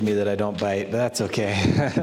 me that I don't bite, but that's okay.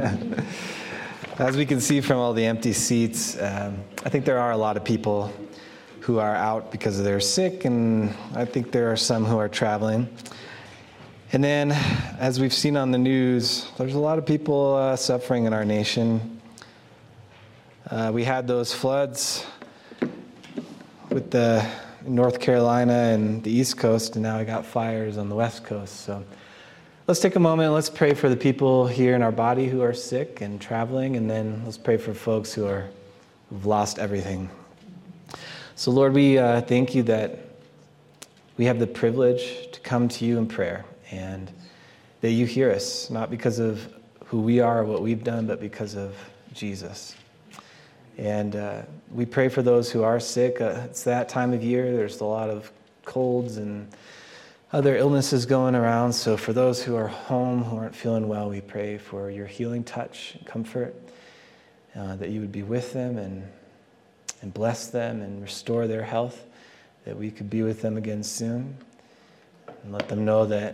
As we can see from all the empty seats, I think there are a lot of people who are out because they're sick, and I think there are some who are traveling. And then, as we've seen on the news, there's a lot of people suffering in our nation. We had those floods with the North Carolina and the East Coast, and now we got fires on the West Coast. So let's take a moment and let's pray for the people here in our body who are sick and traveling, and then let's pray for folks who've lost everything. So Lord, we thank you that we have the privilege to come to you in prayer, and that you hear us, not because of who we are or what we've done, but because of Jesus. And we pray for those who are sick. It's that time of year. There's a lot of colds and other illnesses going around. So for those who are home, who aren't feeling well, we pray for your healing touch and comfort, that you would be with them and bless them and restore their health, that we could be with them again soon, and let them know that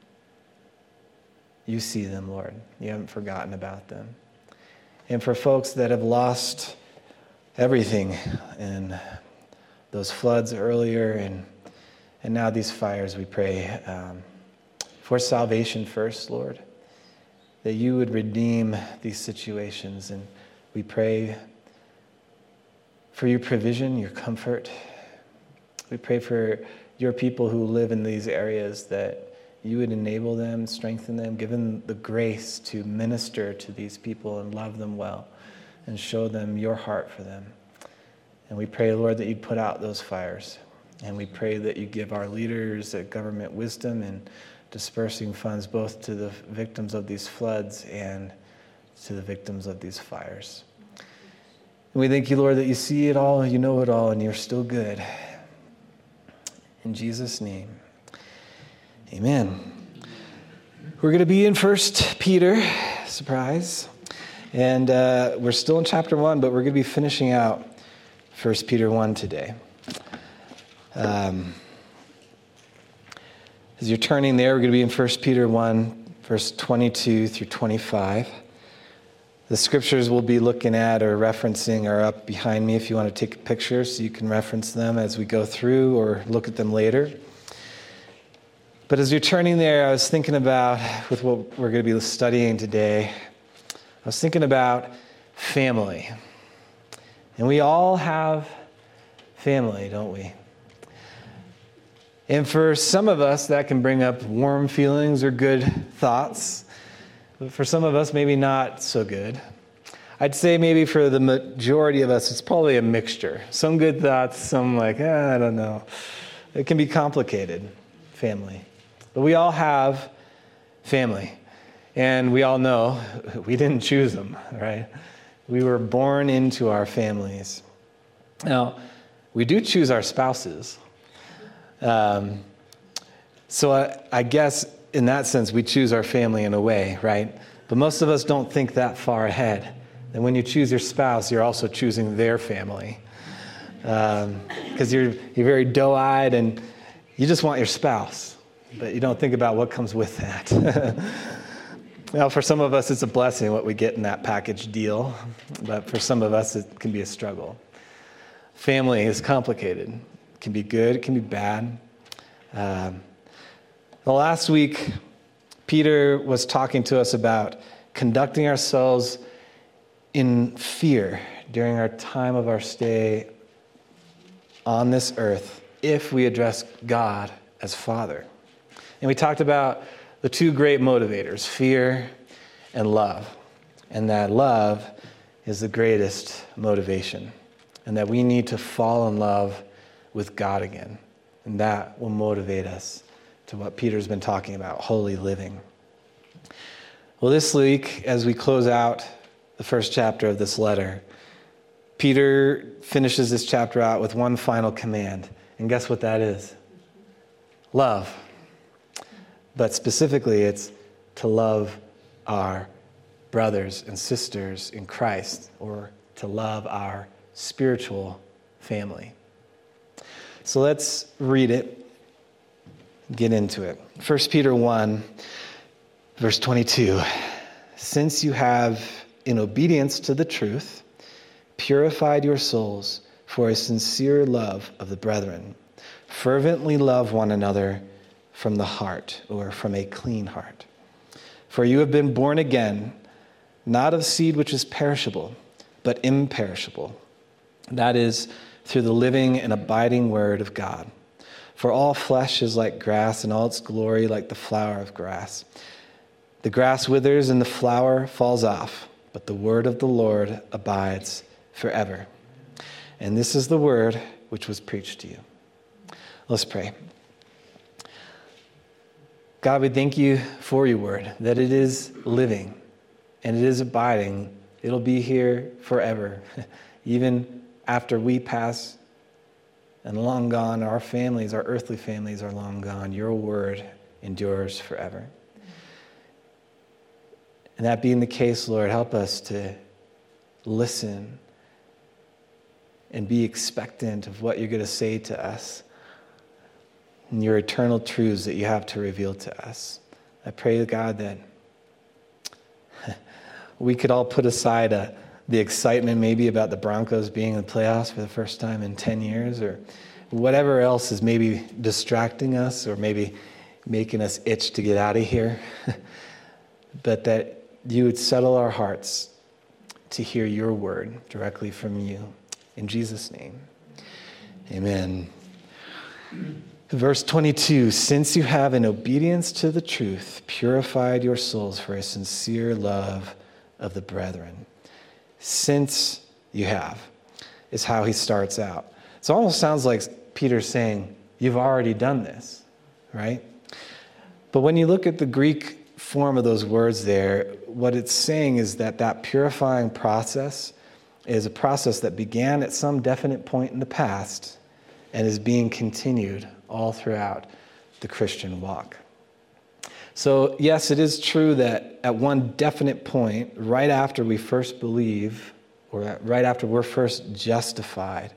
you see them, Lord. You haven't forgotten about them. And for folks that have lost everything in those floods earlier and now these fires, we pray for salvation first, Lord, that you would redeem these situations. And we pray for your provision, your comfort. We pray for your people who live in these areas, that you would enable them, strengthen them, give them the grace to minister to these people and love them well and show them your heart for them. And we pray, Lord, that you'd put out those fires. And we pray that you give our leaders government wisdom in dispersing funds both to the victims of these floods and to the victims of these fires. And we thank you, Lord, that you see it all, you know it all, and you're still good. In Jesus' name, amen. We're going to be in 1 Peter, surprise. And we're still in chapter 1, but we're going to be finishing out 1 Peter 1 today. As you're turning there, we're going to be in 1 Peter 1, verse 22 through 25. The scriptures we'll be looking at or referencing are up behind me if you want to take a picture so you can reference them as we go through or look at them later. But as you're turning there, I was thinking about, with what we're going to be studying today, I was thinking about family. And we all have family, don't we? And for some of us, that can bring up warm feelings or good thoughts. But for some of us, maybe not so good. I'd say maybe for the majority of us, it's probably a mixture. Some good thoughts, some like, I don't know. It can be complicated, family. But we all have family. And we all know we didn't choose them, right? We were born into our families. Now, we do choose our spouses. So I guess in that sense, we choose our family in a way, right? But most of us don't think that far ahead. And when you choose your spouse, you're also choosing their family. Because you're very doe-eyed and you just want your spouse, but you don't think about what comes with that. Well, for some of us, it's a blessing what we get in that package deal. But for some of us, it can be a struggle. Family is complicated. It can be good, it can be bad. Last week, Peter was talking to us about conducting ourselves in fear during our time of our stay on this earth if we address God as Father. And we talked about the two great motivators, fear and love. And that love is the greatest motivation. And that we need to fall in love with God again. And that will motivate us to what Peter's been talking about, holy living. Well, this week, as we close out the first chapter of this letter, Peter finishes this chapter out with one final command. And guess what that is? Love. But specifically, it's to love our brothers and sisters in Christ, or to love our spiritual family. So let's read it, get into it. 1 Peter 1, Verse 22, since you have, in obedience to the truth, purified your souls for a sincere love of the brethren, fervently love one another from the heart, or from a clean heart. For you have been born again, not of seed which is perishable, but imperishable. That is, through the living and abiding word of God. For all flesh is like grass, and all its glory like the flower of grass. The grass withers and the flower falls off, but the word of the Lord abides forever. And this is the word which was preached to you. Let's pray. God, we thank you for your word, that it is living and it is abiding. It'll be here forever. Even after we pass and long gone, our families, our earthly families are long gone. Your word endures forever. And that being the case, Lord, help us to listen and be expectant of what you're going to say to us and your eternal truths that you have to reveal to us. I pray, God, that we could all put aside the excitement maybe about the Broncos being in the playoffs for the first time in 10 years, or whatever else is maybe distracting us or maybe making us itch to get out of here, but that you would settle our hearts to hear your word directly from you. In Jesus' name, amen. Verse 22, since you have, in obedience to the truth, purified your souls for a sincere love of the brethren. Since you have, is how he starts out. So it almost sounds like Peter's saying, you've already done this, right? But when you look at the Greek form of those words there, what it's saying is that purifying process is a process that began at some definite point in the past and is being continued all throughout the Christian walk. So yes, it is true that at one definite point, right after we first believe, or right after we're first justified,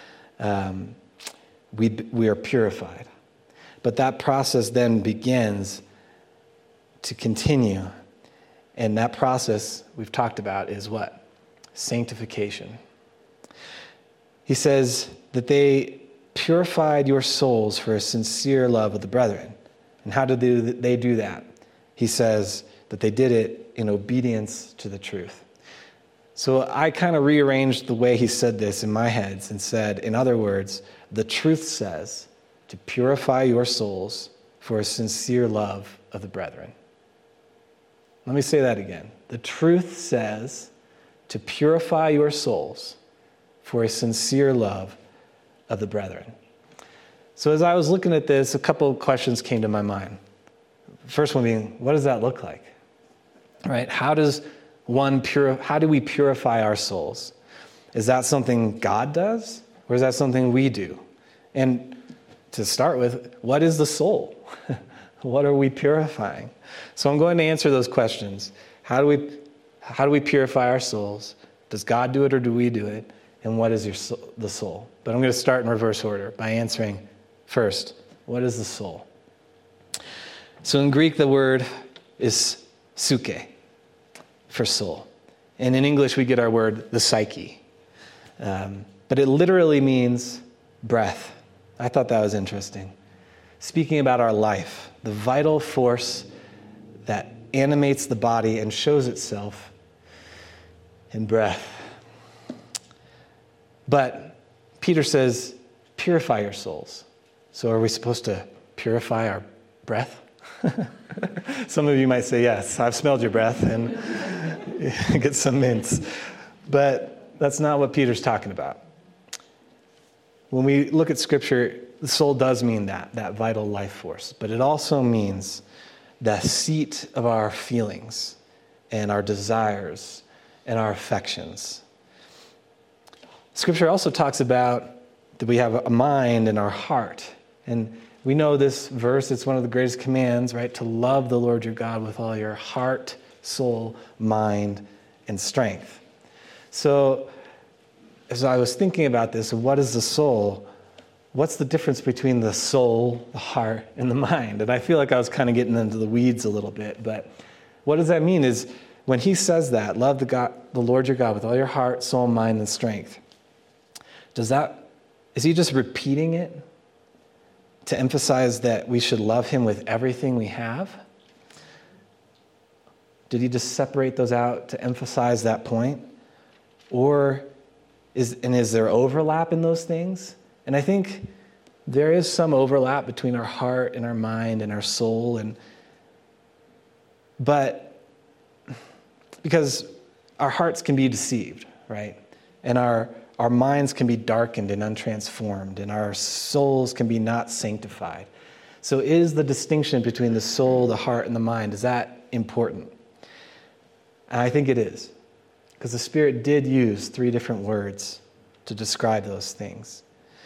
we are purified. But that process then begins to continue. And that process we've talked about is what? Sanctification. He says that they purified your souls for a sincere love of the brethren. And how did they do that? He says that they did it in obedience to the truth. So I kind of rearranged the way he said this in my head and said, in other words, the truth says to purify your souls for a sincere love of the brethren. Let me say that again. The truth says to purify your souls for a sincere love of the brethren. So as I was looking at this, a couple of questions came to my mind. First one being, what does that look like? Right? How do we purify our souls? Is that something God does, or is that something we do? And to start with, what is the soul? What are we purifying? So I'm going to answer those questions. How do we purify our souls? Does God do it or do we do it? And what is the soul? But I'm going to start in reverse order by answering first, what is the soul? So in Greek, the word is psyche, for soul. And in English, we get our word, the psyche. But it literally means breath. I thought that was interesting. Speaking about our life, the vital force that animates the body and shows itself in breath. But Peter says, purify your souls. So are we supposed to purify our breath? Some of you might say, yes, I've smelled your breath and get some mints. But that's not what Peter's talking about. When we look at Scripture, the soul does mean that vital life force. But it also means the seat of our feelings and our desires and our affections. Scripture also talks about that we have a mind and our heart. And we know this verse, it's one of the greatest commands, right? To love the Lord your God with all your heart, soul, mind, and strength. So as I was thinking about this, what is the soul? What's the difference between the soul, the heart, and the mind? And I feel like I was kind of getting into the weeds a little bit, but What does that mean is when he says that, love the Lord your God with all your heart, soul, mind, and strength, is he just repeating it to emphasize that we should love him with everything we have? Did he just separate those out to emphasize that point? Or is there overlap in those things? And I think there is some overlap between our heart and our mind and our soul, but because our hearts can be deceived, right? And our minds can be darkened and untransformed, and our souls can be not sanctified. So is the distinction between the soul, the heart, and the mind, is that important? And I think it is, because the Spirit did use 3 different words to describe those things.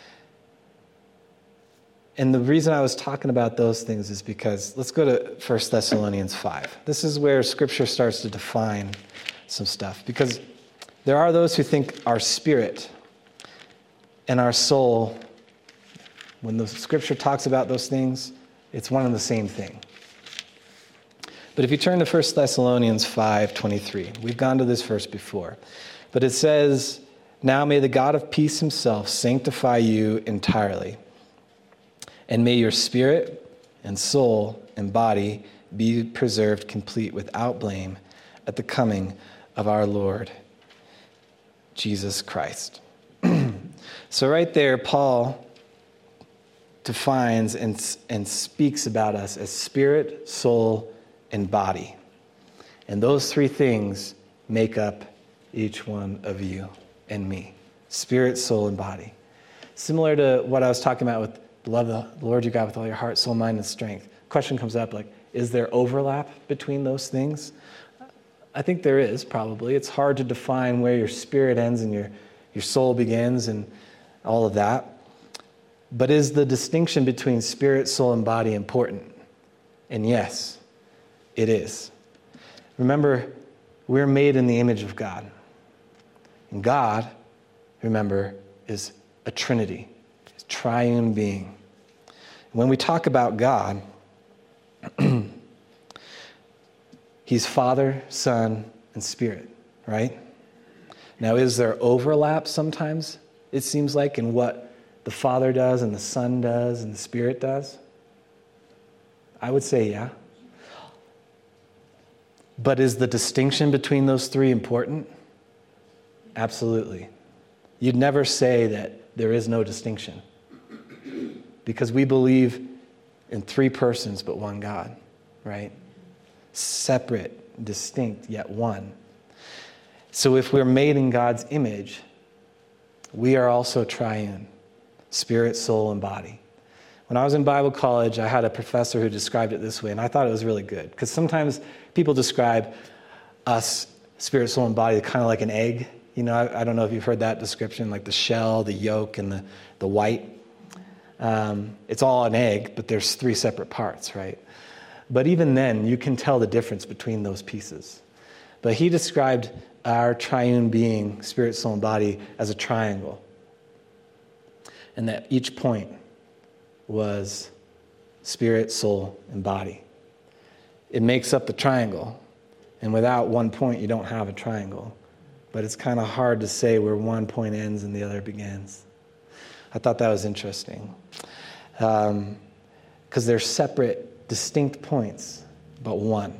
And the reason I was talking about those things is because, let's go to 1 Thessalonians 5. This is where Scripture starts to define some stuff. Because there are those who think our spirit and our soul, when the Scripture talks about those things, it's one and the same thing. But if you turn to 1 Thessalonians 5:23, we've gone to this verse before, but it says, now may the God of peace himself sanctify you entirely, and may your spirit and soul and body be preserved complete without blame at the coming of our Lord Jesus Christ. So right there, Paul defines and speaks about us as spirit, soul, and body. And those 3 things make up each one of you and me. Spirit, soul, and body. Similar to what I was talking about with love the Lord your God with all your heart, soul, mind, and strength. Question comes up like, is there overlap between those things? I think there is, probably. It's hard to define where your spirit ends and your soul begins and all of that. But is the distinction between spirit, soul, and body important? And yes, it is. Remember, we're made in the image of God. And God, remember, is a Trinity, a triune being. When we talk about God, he's Father, Son, and Spirit, right? Now, is there overlap sometimes, it seems like, in what the Father does and the Son does and the Spirit does? I would say yeah. But is the distinction between those 3 important? Absolutely. You'd never say that there is no distinction, because we believe in 3 persons but one God, right? Separate, distinct, yet one. So if we're made in God's image, we are also triune, spirit, soul, and body. When I was in Bible college, I had a professor who described it this way, and I thought it was really good, because sometimes people describe us, spirit, soul, and body, kind of like an egg. You know, I don't know if you've heard that description, like the shell, the yolk, and the white. It's all an egg, but there's 3 separate parts, right? But even then, you can tell the difference between those pieces. But he described our triune being, spirit, soul, and body, as a triangle. And that each point was spirit, soul, and body. It makes up the triangle. And without one point, you don't have a triangle. But it's kind of hard to say where one point ends and the other begins. I thought that was interesting. Because they're separate, distinct points, but one.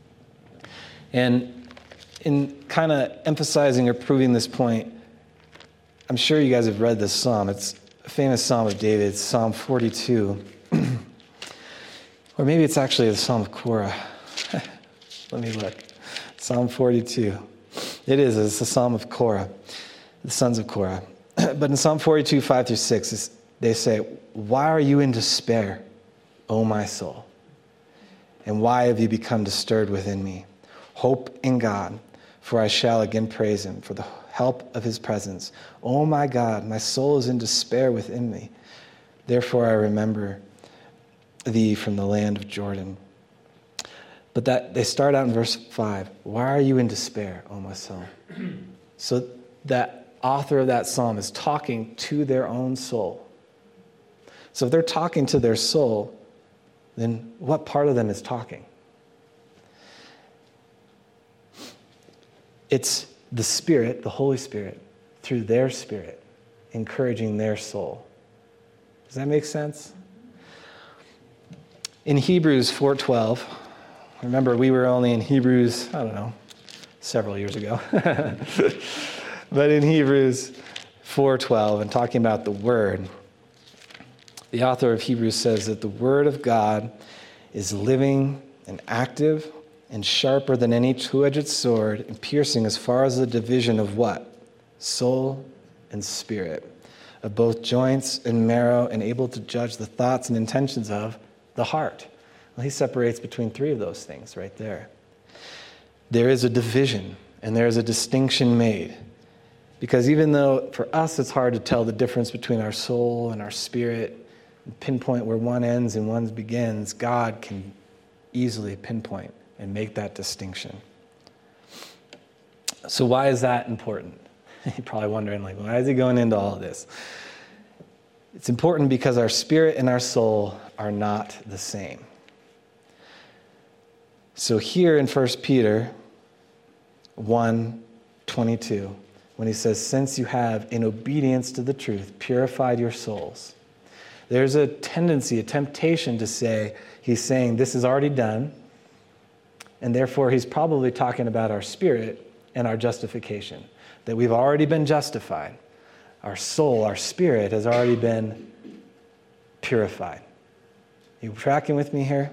And in kind of emphasizing or proving this point, I'm sure you guys have read this psalm. It's a famous psalm of David. It's Psalm 42. Or maybe it's actually the Psalm of Korah. Let me look. Psalm 42. It is. It's the Psalm of Korah, the sons of Korah. But in Psalm 42, 5-6, they say, "Why are you in despair, O my soul? And why have you become disturbed within me? Hope in God, for I shall again praise him for the help of his presence. O my God, my soul is in despair within me. Therefore I remember thee from the land of Jordan." But that they start out in verse 5. Why are you in despair, O my soul? So that author of that psalm is talking to their own soul. So if they're talking to their soul, then what part of them is talking? It's the Spirit, the Holy Spirit, through their spirit, encouraging their soul. Does that make sense? In Hebrews 4:12, remember we were only in Hebrews, several years ago. But in Hebrews 4:12, and talking about the Word, the author of Hebrews says that the Word of God is living and active and sharper than any two-edged sword, and piercing as far as the division of what? Soul and spirit, of both joints and marrow, and able to judge the thoughts and intentions of the heart. Well, he separates between three of those things right there. There is a division, and there is a distinction made. Because even though for us it's hard to tell the difference between our soul and our spirit, and pinpoint where one ends and one begins, God can easily pinpoint and make that distinction. So why is that important? You're probably wondering, why is he going into all of this? It's important because our spirit and our soul are not the same. So here in 1 Peter 1:22, when he says, since you have, in obedience to the truth, purified your souls, there's a tendency, a temptation to say, he's saying this is already done, and therefore he's probably talking about our spirit and our justification, that we've already been justified. Our soul, our spirit has already been purified. You tracking with me here?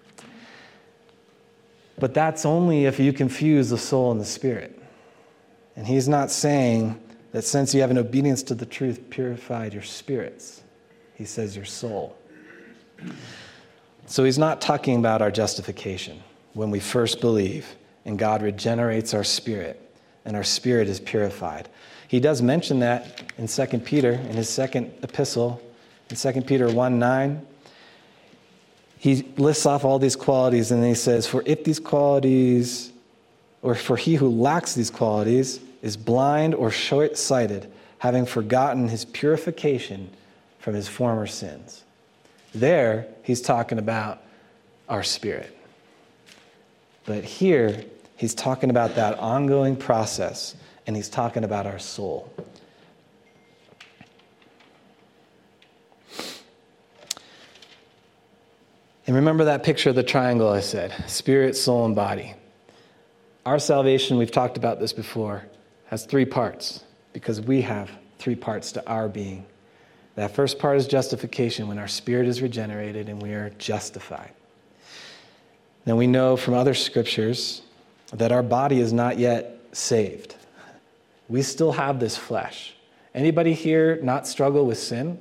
But that's only if you confuse the soul and the spirit. And he's not saying that since you have an obedience to the truth, purified your spirits. He says your soul. So he's not talking about our justification when we first believe and God regenerates our spirit and our spirit is purified. He does mention that in 2 Peter, in his second epistle, in 2 Peter 1:9. He lists off all these qualities and he says, for if these qualities, or for he who lacks these qualities is blind or short-sighted, having forgotten his purification from his former sins. There, he's talking about our spirit. But here, he's talking about that ongoing process, and he's talking about our soul. And remember that picture of the triangle I said, spirit, soul, and body. Our salvation, we've talked about this before, has three parts, because we have three parts to our being. That first part is justification, when our spirit is regenerated and we are justified. Then we know from other scriptures that our body is not yet saved. We still have this flesh. Anybody here not struggle with sin?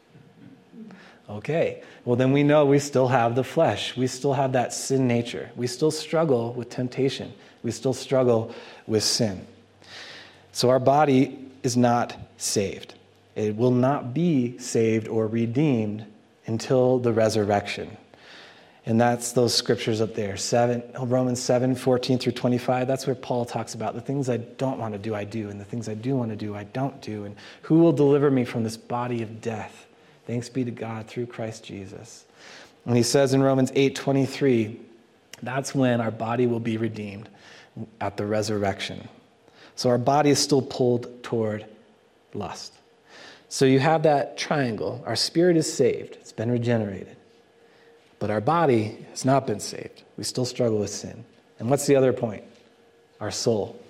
Okay. Well, then we know we still have the flesh. We still have that sin nature. We still struggle with temptation. We still struggle with sin. So our body is not saved. It will not be saved or redeemed until the resurrection. And that's those scriptures up there, Romans 7:14-25. That's where Paul talks about the things I don't want to do, I do, and the things I do want to do, I don't do. And who will deliver me from this body of death? Thanks be to God through Christ Jesus. And he says in Romans 8:23, that's when our body will be redeemed at the resurrection. So our body is still pulled toward lust. So you have that triangle. Our spirit is saved. It's been regenerated. But our body has not been saved. We still struggle with sin. And what's the other point? Our soul.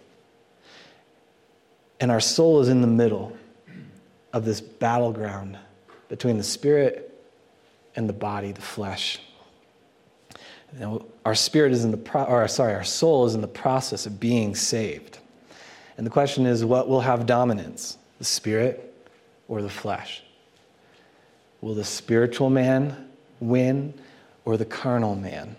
And our soul is in the middle of this battleground between the spirit and the body, the flesh. Now, our spirit is our soul is in the process of being saved. And the question is, what will have dominance? The spirit or the flesh? Will the spiritual man win or the carnal man?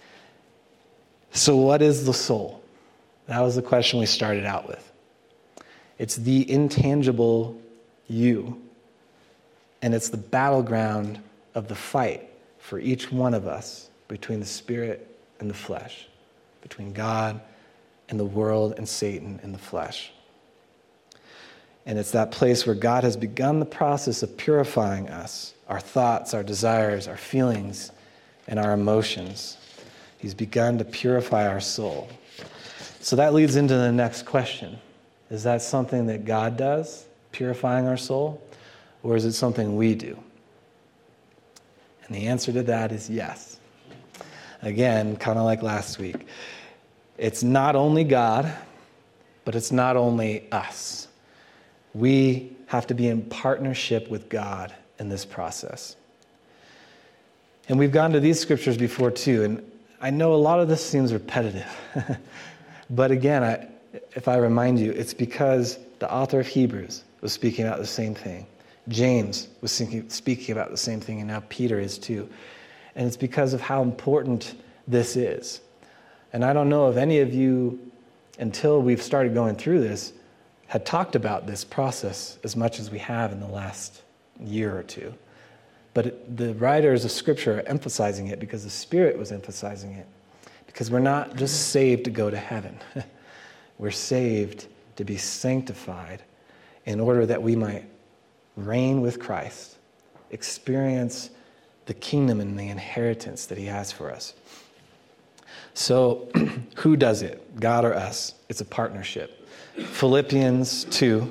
So what is the soul? That was the question we started out with. It's the intangible you. And it's the battleground of the fight for each one of us between the spirit and the flesh, between God and the world and Satan and the flesh. And it's that place where God has begun the process of purifying us, our thoughts, our desires, our feelings, and our emotions. He's begun to purify our soul. So that leads into the next question. Is that something that God does, purifying our soul, or is it something we do? And the answer to that is yes. Again, kind of like last week. It's not only God, but it's not only us. We have to be in partnership with God in this process. And we've gone to these scriptures before too, and I know a lot of this seems repetitive. But again, if I remind you, it's because the author of Hebrews was speaking about the same thing. James was speaking about the same thing, and now Peter is too. And it's because of how important this is. And I don't know if any of you, until we've started going through this, had talked about this process as much as we have in the last year or two. But the writers of Scripture are emphasizing it because the Spirit was emphasizing it. Because we're not just saved to go to heaven. We're saved to be sanctified in order that we might reign with Christ, experience the kingdom and the inheritance that he has for us. So, who does it? God or us? It's a partnership. Philippians 2,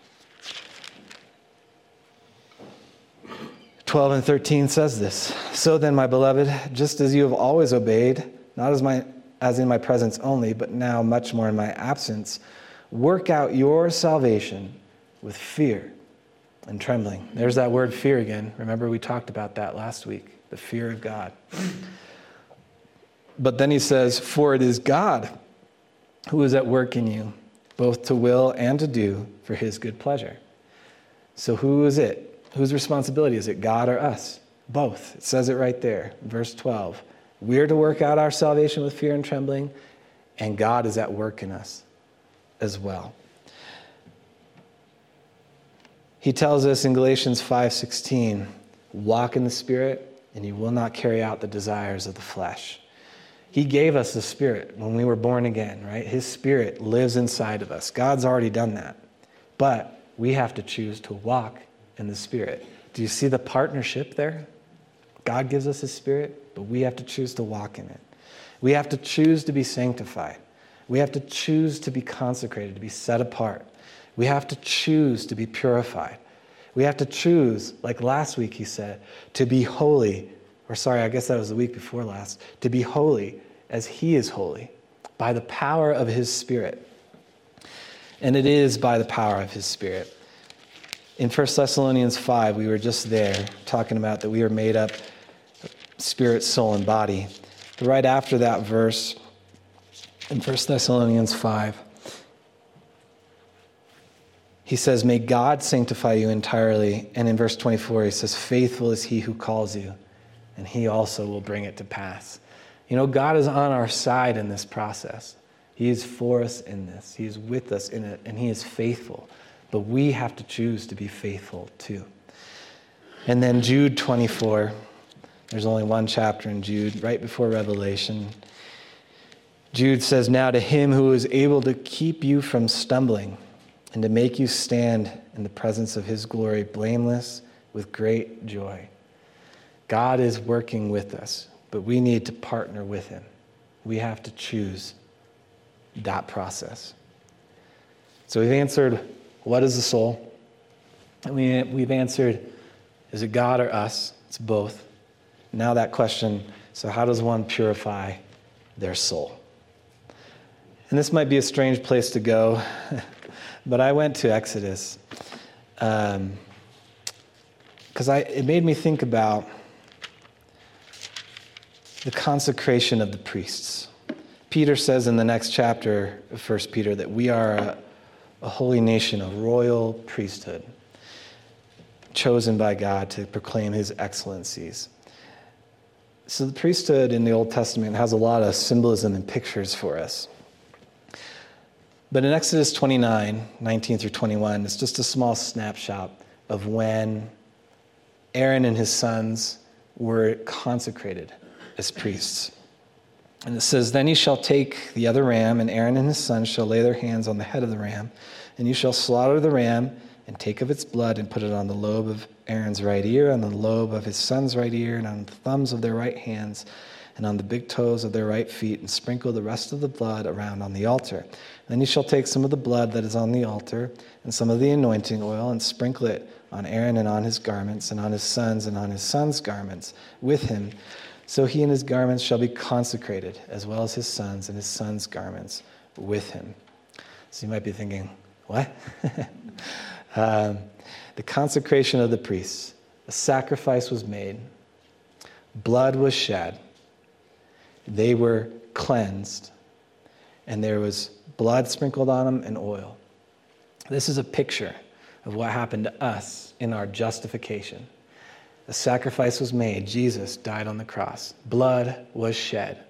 12 and 13 says this. So then, my beloved, just as you have always obeyed, not as in my presence only, but now much more in my absence, work out your salvation with fear and trembling. There's that word fear again. Remember we talked about that last week, the fear of God. But then he says, for it is God who is at work in you, both to will and to do for his good pleasure. So who is it? Whose responsibility is it, God or us? Both. It says it right there, verse 12. We're to work out our salvation with fear and trembling, and God is at work in us as well. He tells us in Galatians 5:16, walk in the Spirit, and you will not carry out the desires of the flesh. He gave us the Spirit when we were born again, right? His Spirit lives inside of us. God's already done that. But we have to choose to walk in the Spirit. Do you see the partnership there? God gives us his Spirit, but we have to choose to walk in it. We have to choose to be sanctified. We have to choose to be consecrated, to be set apart. We have to choose to be purified. We have to choose, like last week he said, to be holy. Or sorry, I guess that was the week before last. To be holy as he is holy by the power of his Spirit. And it is by the power of his Spirit. In 1 Thessalonians 5, we were just there talking about that we are made up spirit, soul, and body. But right after that verse, in 1 Thessalonians 5, he says, may God sanctify you entirely. And in verse 24, he says, faithful is he who calls you, and he also will bring it to pass. You know, God is on our side in this process. He is for us in this. He is with us in it, and he is faithful. But we have to choose to be faithful too. And then Jude 24. There's only one chapter in Jude, right before Revelation. Jude says, now to him who is able to keep you from stumbling and to make you stand in the presence of his glory, blameless with great joy. God is working with us, but we need to partner with him. We have to choose that process. So we've answered, what is the soul? And we've answered, is it God or us? It's both. Now that question, so how does one purify their soul? And this might be a strange place to go, but I went to Exodus because it made me think about the consecration of the priests. Peter says in the next chapter of 1 Peter that we are a holy nation, a royal priesthood, chosen by God to proclaim his excellencies. So the priesthood in the Old Testament has a lot of symbolism and pictures for us. But in Exodus 29, 19 through 21, it's just a small snapshot of when Aaron and his sons were consecrated as priests. And it says, then you shall take the other ram, and Aaron and his sons shall lay their hands on the head of the ram, and you shall slaughter the ram and take of its blood and put it on the lobe of Aaron's right ear, on the lobe of his son's right ear, and on the thumbs of their right hands. and on the big toes of their right feet, and sprinkle the rest of the blood around on the altar. Then you shall take some of the blood that is on the altar and some of the anointing oil and sprinkle it on Aaron and on his garments and on his sons and on his sons' garments with him. So he and his garments shall be consecrated, as well as his sons and his sons' garments with him. So you might be thinking, what? The consecration of the priests. A sacrifice was made. Blood was shed. They were cleansed. And there was blood sprinkled on them and oil. This is a picture of what happened to us in our justification. A sacrifice was made. Jesus died on the cross. Blood was shed.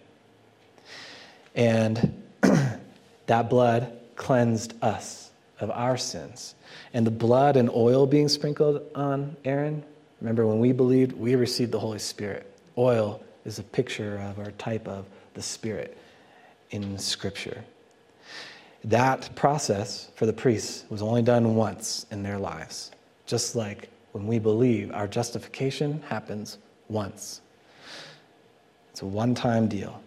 And that blood cleansed us of our sins. And the blood and oil being sprinkled on Aaron, remember when we believed, we received the Holy Spirit. Oil is a picture of or type of the Spirit in Scripture. That process for the priests was only done once in their lives. Just like when we believe, our justification happens once. It's a one-time deal.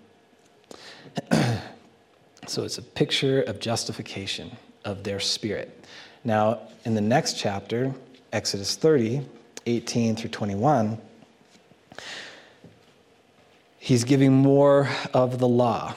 So it's a picture of justification of their spirit. Now, in the next chapter, Exodus 30, 18 through 21, he's giving more of the law.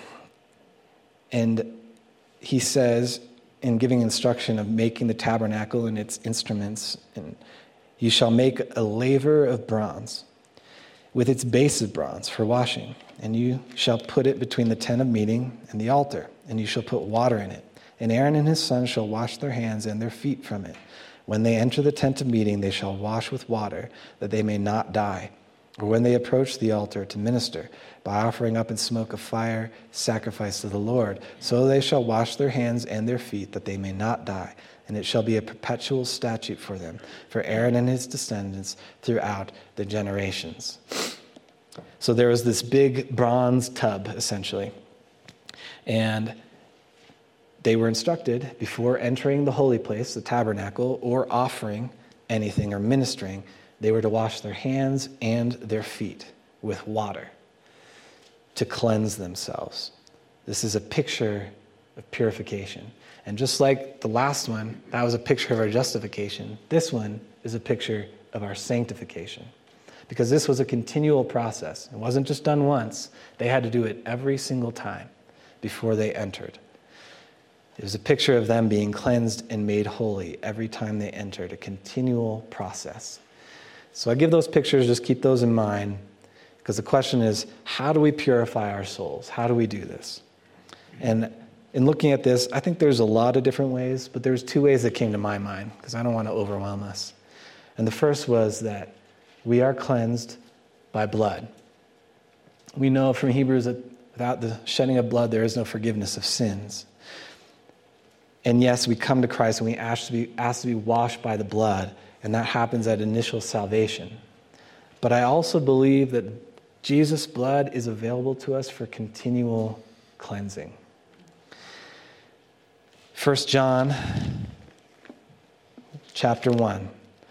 And he says, in giving instruction of making the tabernacle and its instruments, and you shall make a laver of bronze with its base of bronze for washing, and you shall put it between the tent of meeting and the altar, and you shall put water in it. And Aaron and his sons shall wash their hands and their feet from it. When they enter the tent of meeting, they shall wash with water, that they may not die. Or when they approach the altar to minister, by offering up in smoke of fire sacrifice to the Lord, so they shall wash their hands and their feet, that they may not die. And it shall be a perpetual statute for them, for Aaron and his descendants throughout the generations. So there was this big bronze tub, essentially. And they were instructed before entering the holy place, the tabernacle, or offering anything or ministering, they were to wash their hands and their feet with water to cleanse themselves. This is a picture of purification. And just like the last one, that was a picture of our justification, this one is a picture of our sanctification. Because this was a continual process. It wasn't just done once. They had to do it every single time before they entered. It was a picture of them being cleansed and made holy every time they entered, a continual process. So I give those pictures, just keep those in mind, because the question is, how do we purify our souls? How do we do this? And in looking at this, I think there's a lot of different ways, but there's two ways that came to my mind, because I don't want to overwhelm us. And the first was that we are cleansed by blood. We know from Hebrews that without the shedding of blood, there is no forgiveness of sins. And yes, we come to Christ and we ask to be washed by the blood, and that happens at initial salvation. But I also believe that Jesus' blood is available to us for continual cleansing. 1 John chapter 1.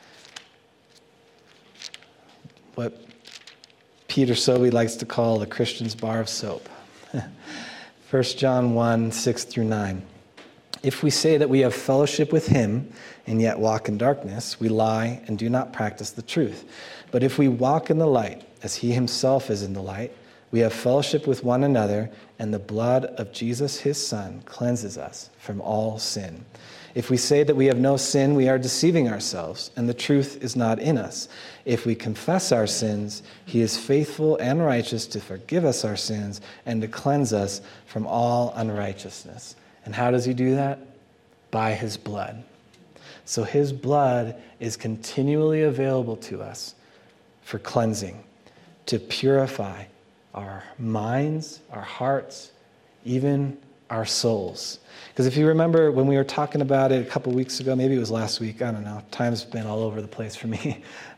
What Peter Sobey likes to call the Christian's bar of soap. 1 John 1, 6 through 9. If we say that we have fellowship with him and yet walk in darkness, we lie and do not practice the truth. But if we walk in the light, as he himself is in the light, we have fellowship with one another, and the blood of Jesus, his Son, cleanses us from all sin. If we say that we have no sin, we are deceiving ourselves, and the truth is not in us. If we confess our sins, he is faithful and righteous to forgive us our sins and to cleanse us from all unrighteousness. And how does he do that? By his blood. So his blood is continually available to us for cleansing, to purify our minds, our hearts, even our souls. Because if you remember when we were talking about it a couple weeks ago, maybe it was last week, I don't know, time's been all over the place for me.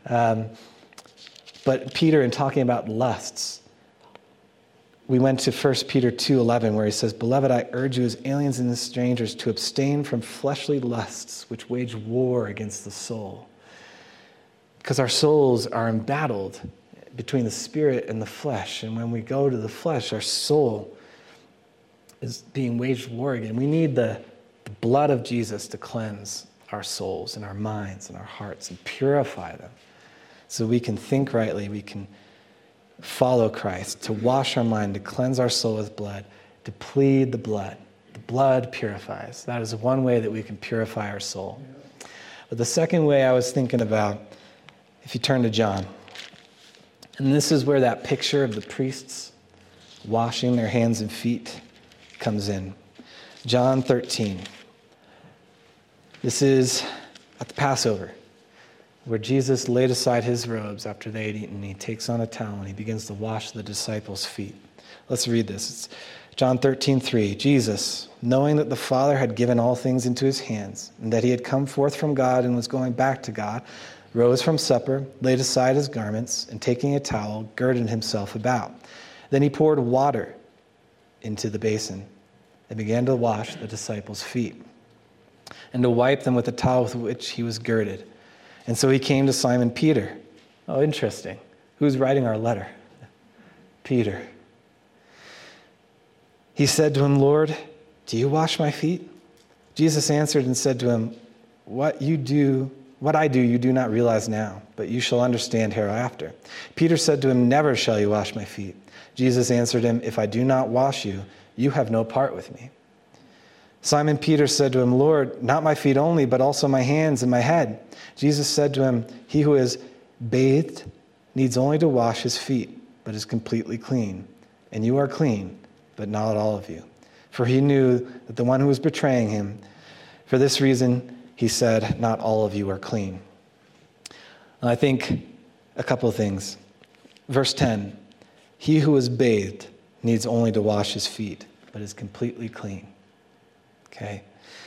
But Peter, in talking about lusts, we went to 1 Peter 2:11, where he says, "Beloved, I urge you as aliens and as strangers to abstain from fleshly lusts which wage war against the soul." Because our souls are embattled between the spirit and the flesh. And when we go to the flesh, our soul is being waged war again. We need the blood of Jesus to cleanse our souls and our minds and our hearts and purify them so we can think rightly, we can follow Christ, to wash our mind, to cleanse our soul with blood, to plead the blood. The blood purifies. That is one way that we can purify our soul. But the second way I was thinking about, if you turn to John, and this is where that picture of the priests washing their hands and feet comes in. John 13. This is at the Passover, where Jesus laid aside his robes after they had eaten. He takes on a towel and he begins to wash the disciples' feet. Let's read this. It's John 13:3. Jesus, knowing that the Father had given all things into his hands, and that he had come forth from God and was going back to God, rose from supper, laid aside his garments, and taking a towel, girded himself about. Then he poured water into the basin and began to wash the disciples' feet and to wipe them with the towel with which he was girded. And so he came to Simon Peter. Oh, interesting. Who's writing our letter? Peter. He said to him, Lord, do you wash my feet? Jesus answered and said to him, What I do, you do not realize now, but you shall understand hereafter. Peter said to him, Never shall you wash my feet. Jesus answered him, If I do not wash you, you have no part with me. Simon Peter said to him, Lord, not my feet only, but also my hands and my head. Jesus said to him, He who is bathed needs only to wash his feet, but is completely clean. And you are clean, but not all of you. For he knew that the one who was betraying him, for this reason, he said, not all of you are clean. And I think a couple of things. Verse 10, he who is bathed needs only to wash his feet, but is completely clean. Okay?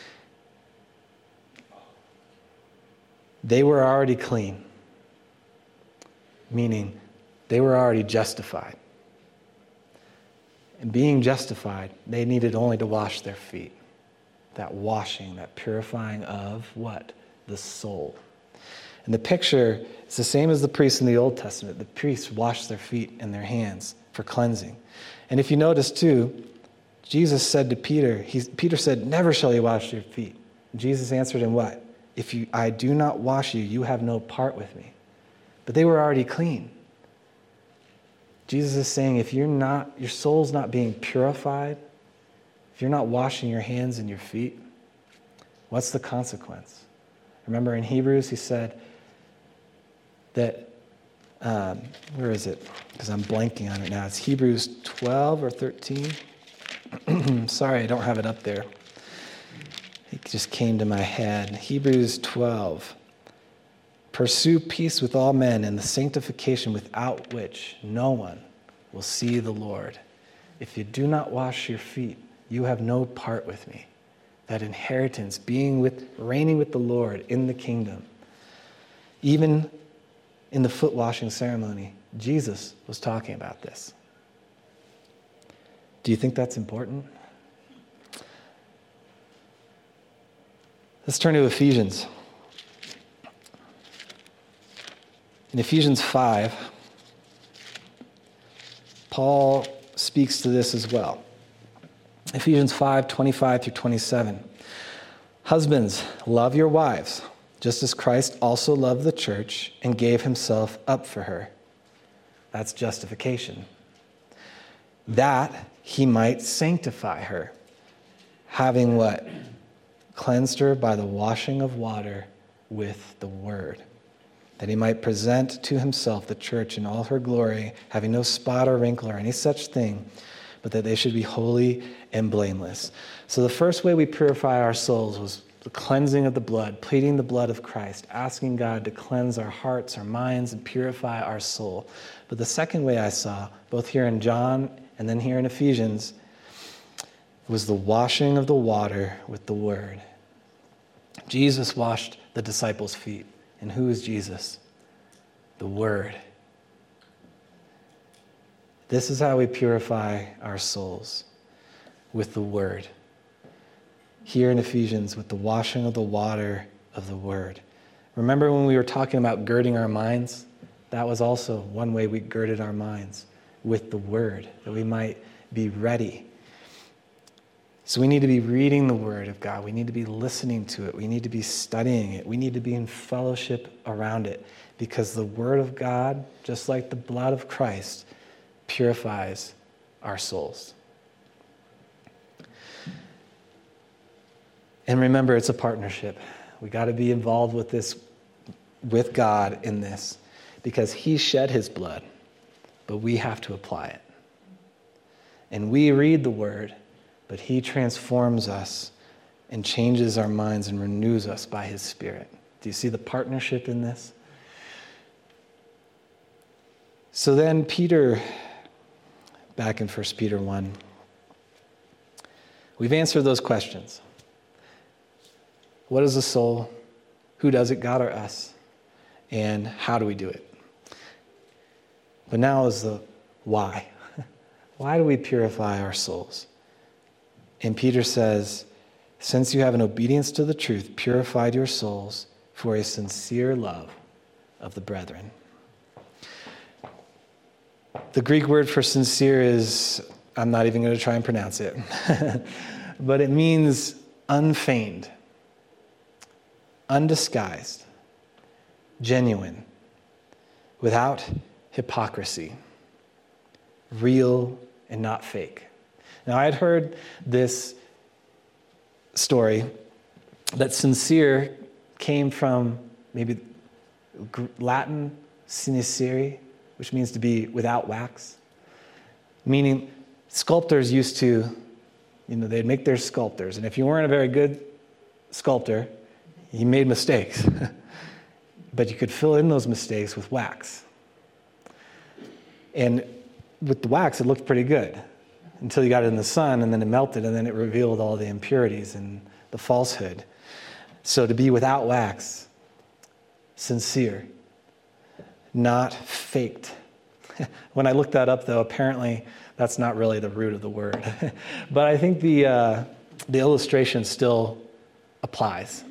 They were already clean, meaning they were already justified. And being justified, they needed only to wash their feet. That washing, that purifying of what? The soul. And the picture is the same as the priests in the Old Testament. The priests washed their feet and their hands for cleansing. And if you notice too, Jesus said to Peter, Peter said, Never shall you wash your feet. Jesus answered him what? If I do not wash you, you have no part with me. But they were already clean. Jesus is saying, if your soul's not being purified, if you're not washing your hands and your feet, what's the consequence? Remember in Hebrews, he said that, where is it? Because I'm blanking on it now. It's Hebrews 12 or 13. Sorry, I don't have it up there. It just came to my head. Hebrews 12. Pursue peace with all men and the sanctification without which no one will see the Lord. If you do not wash your feet, you have no part with me. That inheritance, reigning with the Lord in the kingdom. Even in the foot washing ceremony, Jesus was talking about this. Do you think that's important? Let's turn to Ephesians. In Ephesians 5, Paul speaks to this as well. Ephesians 5, 25 through 27. Husbands, love your wives, just as Christ also loved the church and gave himself up for her. That's justification. That he might sanctify her, having what? Cleansed her by the washing of water with the word, that he might present to himself the church in all her glory, having no spot or wrinkle or any such thing, but that they should be holy and blameless. So the first way we purify our souls was the cleansing of the blood, pleading the blood of Christ, asking God to cleanse our hearts, our minds, and purify our soul. But the second way I saw, both here in John and then here in Ephesians, was the washing of the water with the word. Jesus washed the disciples' feet. And who is Jesus? The Word. This is how we purify our souls, with the Word. Here in Ephesians, with the washing of the water of the Word. Remember when we were talking about girding our minds? that was also one way we girded our minds with the Word, that we might be ready. So we need to be reading the Word of God. We need to be listening to it. We need to be studying it. We need to be in fellowship around it, because the Word of God, just like the blood of Christ, purifies our souls. And remember, it's a partnership. We got to be involved with this, with God in this, because He shed His blood, but we have to apply it. And we read the Word, but He transforms us and changes our minds and renews us by His Spirit. Do you see the partnership in this? So then Peter, back in 1 Peter 1, we've answered those questions. What is the soul? Who does it, God or us? And how do we do it? But now is the why. Why do we purify our souls? And Peter says, since you have an obedience to the truth, purified your souls for a sincere love of the brethren. The Greek word for sincere is, I'm not even going to try and pronounce it, but it means unfeigned, undisguised, genuine, without hypocrisy, real and not fake. Now, I had heard this story that sincere came from maybe Latin sincere, which means to be without wax, meaning sculptors used to, they'd make their sculptors, and if you weren't a very good sculptor, you made mistakes. But you could fill in those mistakes with wax. And with the wax, it looked pretty good until you got it in the sun, and then it melted, and then it revealed all the impurities and the falsehood. So to be without wax, sincere, not faked. When I looked that up, though, apparently that's not really the root of the word. But I think the illustration still applies.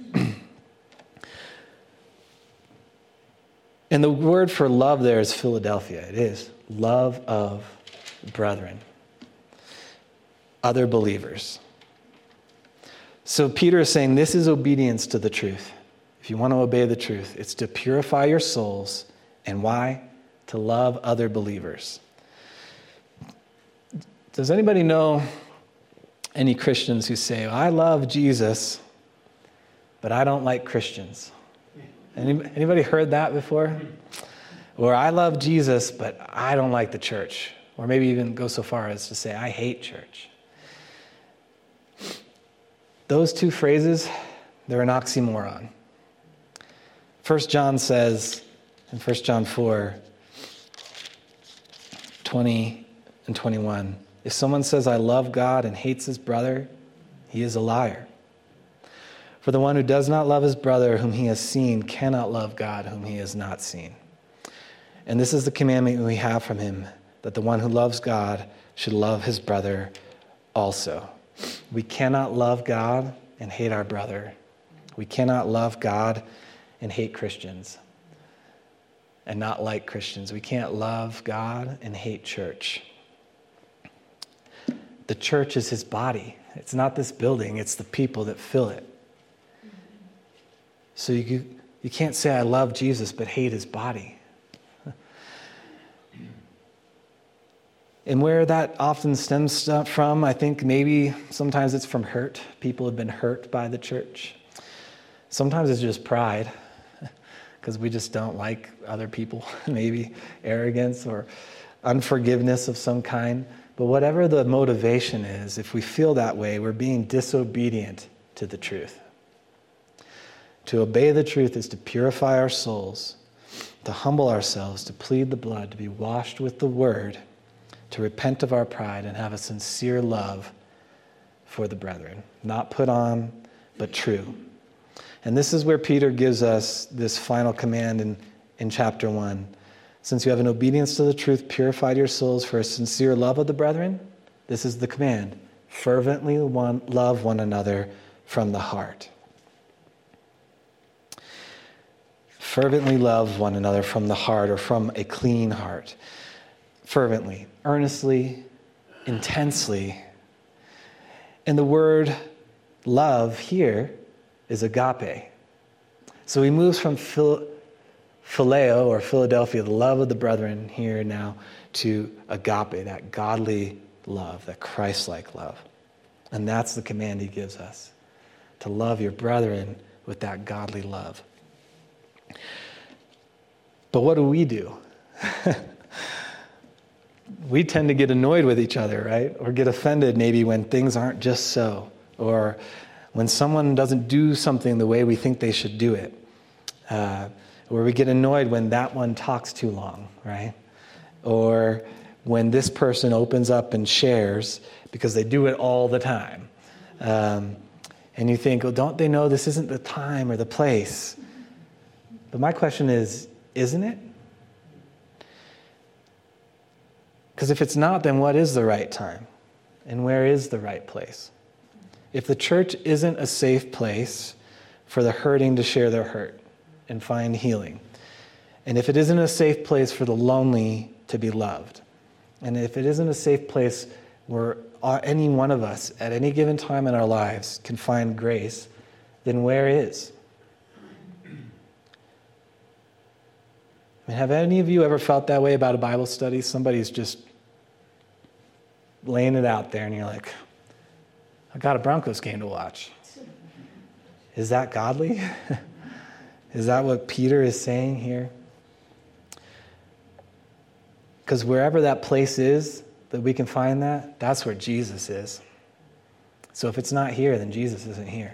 And the word for love there is Philadelphia. It is love of brethren, other believers. So Peter is saying this is obedience to the truth. If you want to obey the truth, it's to purify your souls. And why? To love other believers. Does anybody know any Christians who say, I love Jesus, but I don't like Christians? Anybody heard that before? Or I love Jesus, but I don't like the church. Or maybe even go so far as to say, I hate church. Those two phrases, they're an oxymoron. 1 John says, in 1 John 4, 20 and 21, if someone says, I love God and hates his brother, he is a liar. For the one who does not love his brother whom he has seen cannot love God whom he has not seen. And this is the commandment we have from him, that the one who loves God should love his brother also. We cannot love God and hate our brother. We cannot love God and hate Christians and not like Christians. We can't love God and hate church. The church is his body. It's not this building. It's the people that fill it. So you can't say, I love Jesus, but hate his body. And where that often stems from, I think maybe sometimes it's from hurt. People have been hurt by the church. Sometimes it's just pride, because we just don't like other people, maybe arrogance or unforgiveness of some kind. But whatever the motivation is, if we feel that way, we're being disobedient to the truth. To obey the truth is to purify our souls, to humble ourselves, to plead the blood, to be washed with the word, to repent of our pride and have a sincere love for the brethren. Not put on, but true. And this is where Peter gives us this final command in chapter 1. Since you have an obedience to the truth, purified your souls for a sincere love of the brethren, this is the command. Fervently love one another from the heart. Fervently love one another from the heart or from a clean heart. Fervently, earnestly, intensely. And the word love here is agape. So he moves from phileo or Philadelphia, the love of the brethren, here now to agape, that godly love, that Christ-like love. And that's the command he gives us, to love your brethren with that godly love. But what do? We tend to get annoyed with each other, right? Or get offended maybe when things aren't just so, or when someone doesn't do something the way we think they should do it. Or we get annoyed when that one talks too long, right? Or when this person opens up and shares because they do it all the time. And you think, well, don't they know this isn't the time or the place? But my question is, isn't it? Because if it's not, then what is the right time? And where is the right place? If the church isn't a safe place for the hurting to share their hurt and find healing, and if it isn't a safe place for the lonely to be loved, and if it isn't a safe place where any one of us at any given time in our lives can find grace, then where is? I mean, have any of you ever felt that way about a Bible study? Somebody's just laying it out there and you're like, I got a Broncos game to watch. Is that godly? Is that what Peter is saying here? Because wherever that place is that we can find that, that's where Jesus is. So if it's not here, then Jesus isn't here.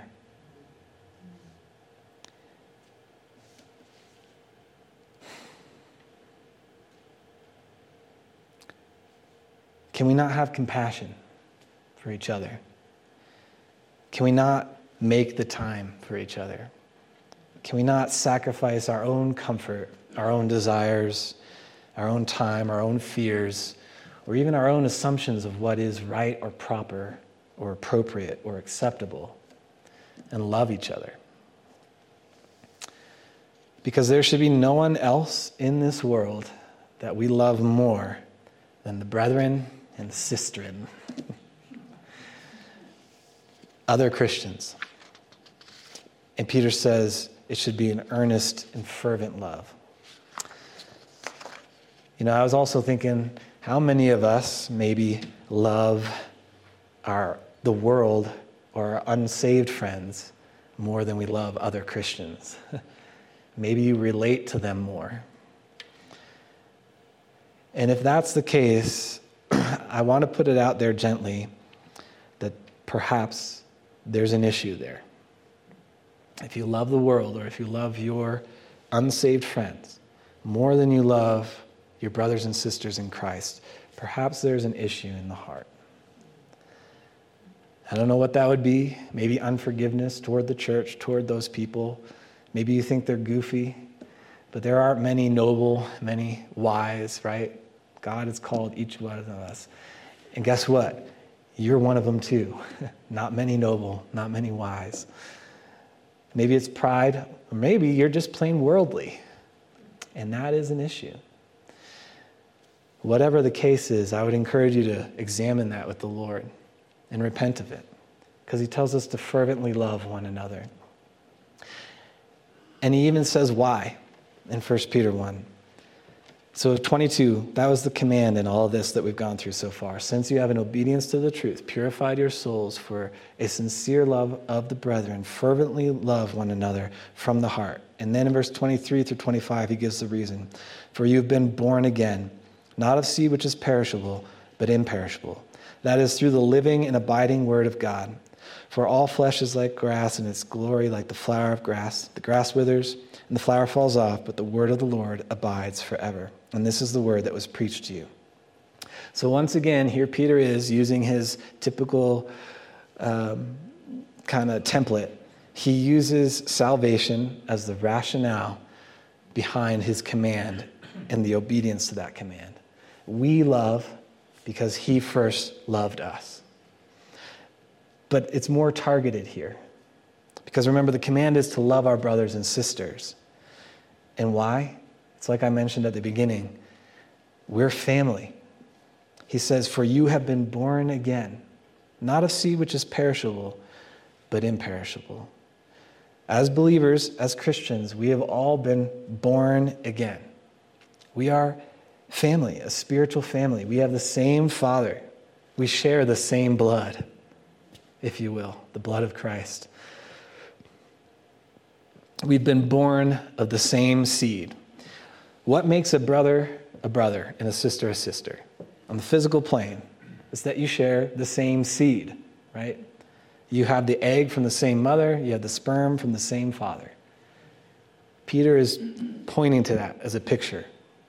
Can we not have compassion for each other? Can we not make the time for each other? Can we not sacrifice our own comfort, our own desires, our own time, our own fears, or even our own assumptions of what is right or proper or appropriate or acceptable, and love each other? Because there should be no one else in this world that we love more than the brethren and the sistren, other Christians. And Peter says it should be an earnest and fervent love. You know, I was also thinking, how many of us maybe love the world or our unsaved friends more than we love other Christians? Maybe you relate to them more. And if that's the case, I want to put it out there gently that perhaps there's an issue there. If you love the world or if you love your unsaved friends more than you love your brothers and sisters in Christ, perhaps there's an issue in the heart. I don't know what that would be. Maybe unforgiveness toward the church, toward those people. Maybe you think they're goofy, but there aren't many noble, many wise, right? God has called each one of us. And guess what? You're one of them too. Not many noble, not many wise. Maybe it's pride, or maybe you're just plain worldly. And that is an issue. Whatever the case is, I would encourage you to examine that with the Lord and repent of it. Because he tells us to fervently love one another. And he even says why in 1 Peter 1. So 22, that was the command in all of this that we've gone through so far. Since you have an obedience to the truth, purified your souls for a sincere love of the brethren, fervently love one another from the heart. And then in verse 23 through 25, he gives the reason. For you've been born again, not of seed which is perishable, but imperishable. That is through the living and abiding word of God. For all flesh is like grass, and its glory like the flower of grass. The grass withers, and the flower falls off, but the word of the Lord abides forever. And this is the word that was preached to you. So once again, here Peter is using his typical kind of template. He uses salvation as the rationale behind his command and the obedience to that command. We love because he first loved us. But it's more targeted here. Because remember, the command is to love our brothers and sisters. And why? It's like I mentioned at the beginning. We're family. He says, for you have been born again, not of seed which is perishable, but imperishable. As believers, as Christians, we have all been born again. We are family, a spiritual family. We have the same Father. We share the same blood, if you will, the blood of Christ. We've been born of the same seed. What makes a brother and a sister a sister? On the physical plane, it's that you share the same seed, right? You have the egg from the same mother, you have the sperm from the same father. Peter is pointing to that as a picture.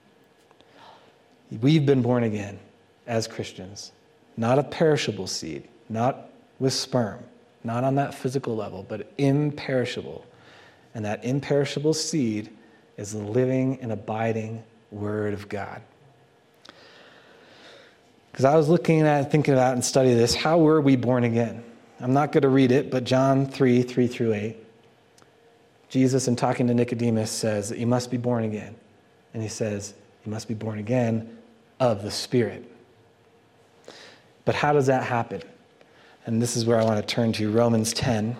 We've been born again as Christians, not a perishable seed, not with sperm, not on that physical level, but imperishable. And that imperishable seed is the living and abiding Word of God. Because I was thinking about and studying this, how were we born again? I'm not going to read it, but John 3:3-8, Jesus, in talking to Nicodemus, says that you must be born again. And he says, you must be born again of the Spirit. But how does that happen? And this is where I want to turn to Romans 10.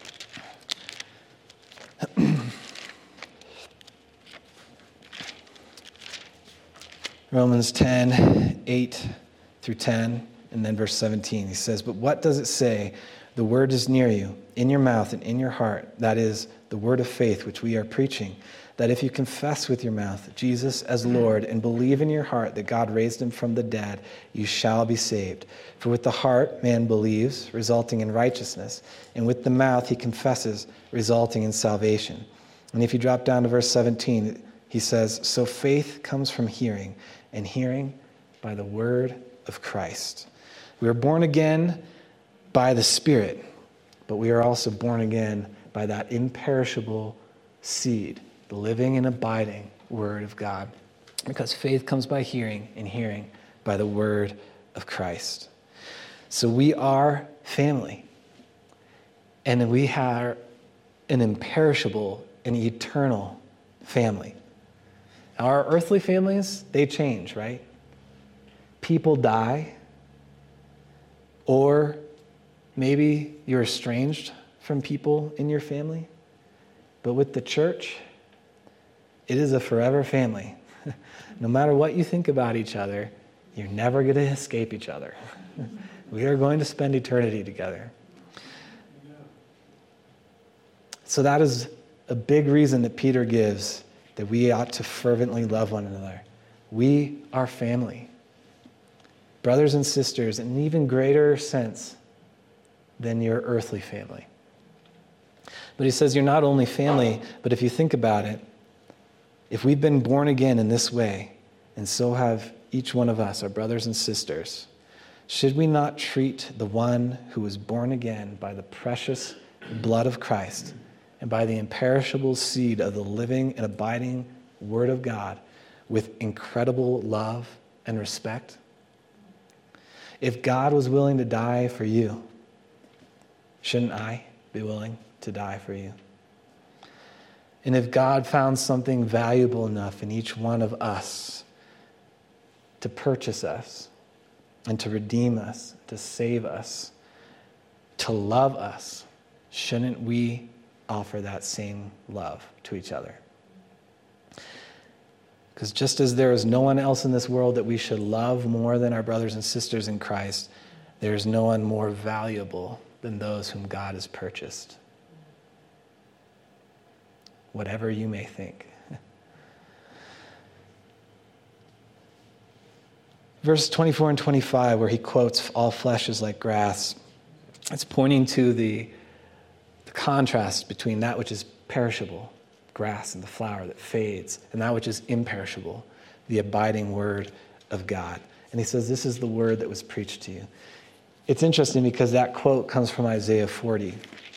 Romans 10:8-10, and then verse 17. He says, but what does it say? The word is near you, in your mouth and in your heart. That is the word of faith which we are preaching. That if you confess with your mouth Jesus as Lord and believe in your heart that God raised him from the dead, you shall be saved. For with the heart man believes, resulting in righteousness, and with the mouth he confesses, resulting in salvation. And if you drop down to verse 17, he says, so faith comes from hearing, and hearing by the word of Christ. We are born again by the Spirit, but we are also born again by that imperishable seed, the living and abiding Word of God. Because faith comes by hearing, and hearing by the word of Christ. So we are family. And we are an imperishable and eternal family. Our earthly families, they change, right? People die, or maybe you're estranged from people in your family. But with the church, it is a forever family. No matter what you think about each other, you're never going to escape each other. We are going to spend eternity together. So that is a big reason that Peter gives that we ought to fervently love one another. We are family. Brothers and sisters, in an even greater sense than your earthly family. But he says you're not only family, but if you think about it, if we've been born again in this way, and so have each one of us, our brothers and sisters, should we not treat the one who was born again by the precious blood of Christ and by the imperishable seed of the living and abiding Word of God with incredible love and respect? If God was willing to die for you, shouldn't I be willing to die for you? And if God found something valuable enough in each one of us to purchase us and to redeem us, to save us, to love us, shouldn't we offer that same love to each other? Because just as there is no one else in this world that we should love more than our brothers and sisters in Christ, there is no one more valuable than those whom God has purchased. Whatever you may think. Verse 24 and 25, where he quotes, all flesh is like grass, it's pointing to the contrast between that which is perishable, grass and the flower that fades, and that which is imperishable, the abiding Word of God. And he says, this is the word that was preached to you. It's interesting because that quote comes from Isaiah 40.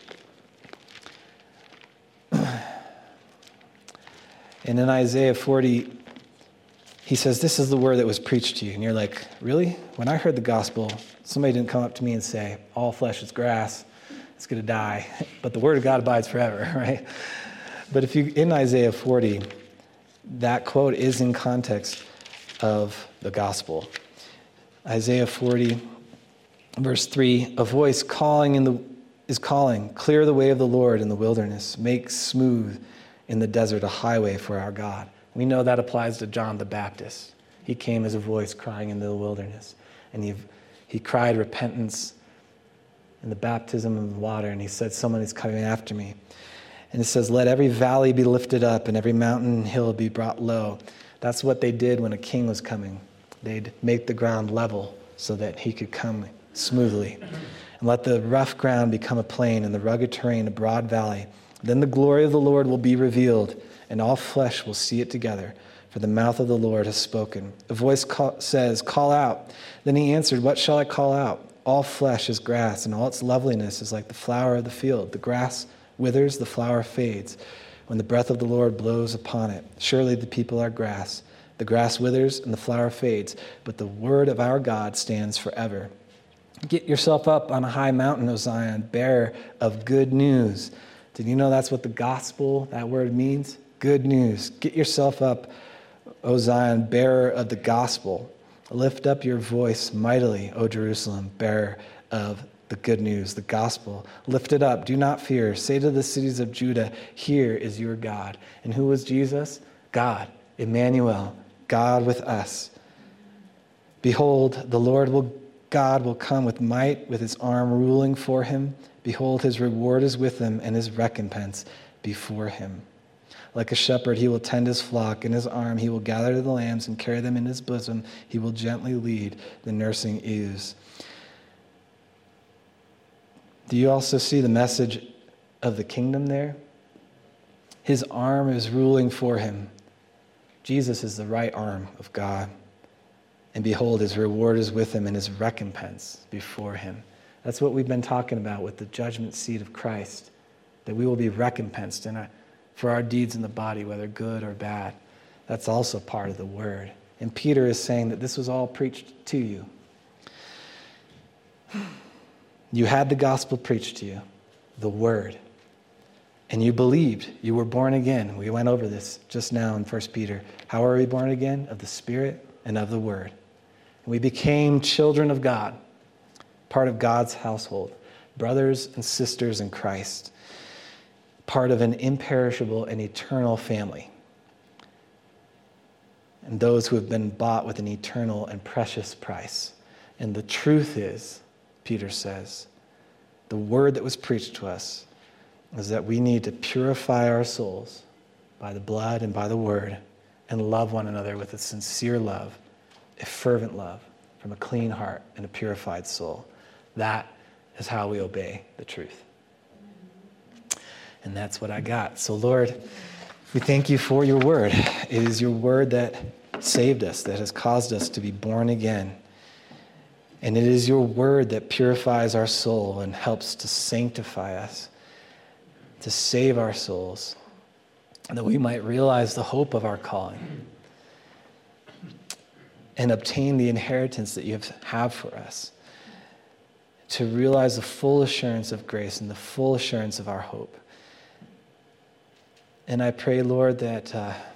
And in Isaiah 40, he says, this is the word that was preached to you. And you're like, really? When I heard the gospel, somebody didn't come up to me and say, all flesh is grass, it's going to die, but the word of God abides forever, right? But if you, in Isaiah 40, that quote is in context of the gospel. Isaiah 40, verse 3, a voice is calling, clear the way of the Lord in the wilderness, make smooth in the desert a highway for our God. We know that applies to John the Baptist. He came as a voice crying in the wilderness, and he cried repentance in the baptism of the water, and he said, someone is coming after me. And it says, let every valley be lifted up and every mountain and hill be brought low. That's what they did when a king was coming. They'd make the ground level so that he could come smoothly. And let the rough ground become a plain and the rugged terrain a broad valley. Then the glory of the Lord will be revealed, and all flesh will see it together, for the mouth of the Lord has spoken. A voice says, call out. Then he answered, what shall I call out? All flesh is grass, and all its loveliness is like the flower of the field. The grass withers, the flower fades, when the breath of the Lord blows upon it. Surely the people are grass. The grass withers and the flower fades, but the word of our God stands forever. Get yourself up on a high mountain, O Zion, bearer of good news. Did you know that's what the gospel, that word means? Good news. Get yourself up, O Zion, bearer of the gospel. Lift up your voice mightily, O Jerusalem, bearer of the good news, the gospel. Lift it up. Do not fear. Say to the cities of Judah, here is your God. And who was Jesus? God, Emmanuel, God with us. Behold, the Lord God will come with might, with his arm ruling for him. Behold, his reward is with him, and his recompense before him. Like a shepherd, he will tend his flock. In his arm, he will gather the lambs and carry them in his bosom. He will gently lead the nursing ewes. Do you also see the message of the kingdom there? His arm is ruling for him. Jesus is the right arm of God. And behold, his reward is with him and his recompense before him. That's what we've been talking about with the judgment seat of Christ, that we will be recompensed for our deeds in the body, whether good or bad. That's also part of the word. And Peter is saying that this was all preached to you. You had the gospel preached to you, the word, and you believed. You were born again. We went over this just now in 1 Peter. How are we born again? Of the Spirit and of the word. And we became children of God, part of God's household, brothers and sisters in Christ, part of an imperishable and eternal family, and those who have been bought with an eternal and precious price. And the truth is, Peter says, the word that was preached to us is that we need to purify our souls by the blood and by the word and love one another with a sincere love, a fervent love from a clean heart and a purified soul. That is how we obey the truth. And that's what I got. So Lord, we thank you for your word. It is your word that saved us, that has caused us to be born again. And it is your word that purifies our soul and helps to sanctify us, to save our souls, and that we might realize the hope of our calling and obtain the inheritance that you have for us, to realize the full assurance of grace and the full assurance of our hope. And I pray, Lord, that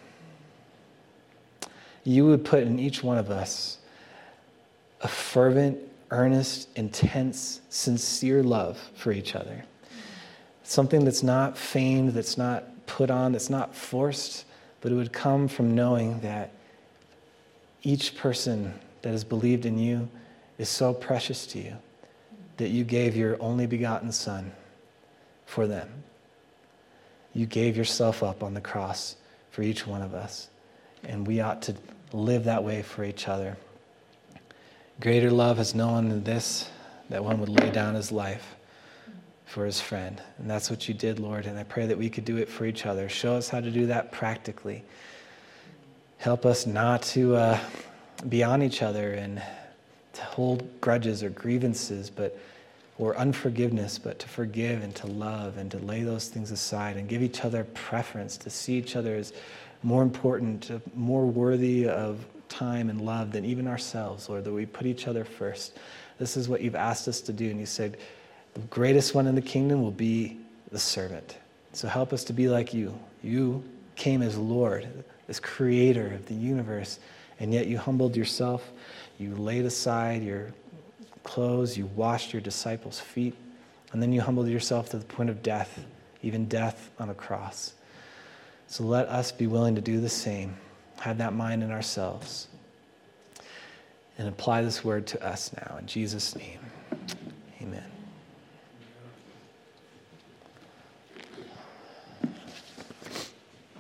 you would put in each one of us a fervent, earnest, intense, sincere love for each other. Something that's not feigned, that's not put on, that's not forced, but it would come from knowing that each person that has believed in you is so precious to you that you gave your only begotten Son for them. You gave yourself up on the cross for each one of us, and we ought to live that way for each other. Greater love has no one than this, that one would lay down his life for his friend. And that's what you did, Lord, and I pray that we could do it for each other. Show us how to do that practically. Help us not to be on each other and to hold grudges or grievances, or unforgiveness, but to forgive and to love and to lay those things aside and give each other preference, to see each other as more important, more worthy of time and love than even ourselves, Lord, that we put each other first. This is what you've asked us to do, and you said the greatest one in the kingdom will be the servant. So help us to be like you. You came as Lord, this creator of the universe, and yet you humbled yourself. You laid aside your clothes, you washed your disciples' feet, and then you humbled yourself to the point of death, even death on a cross. So let us be willing to do the same, have that mind in ourselves, and apply this word to us now. In Jesus' name, amen.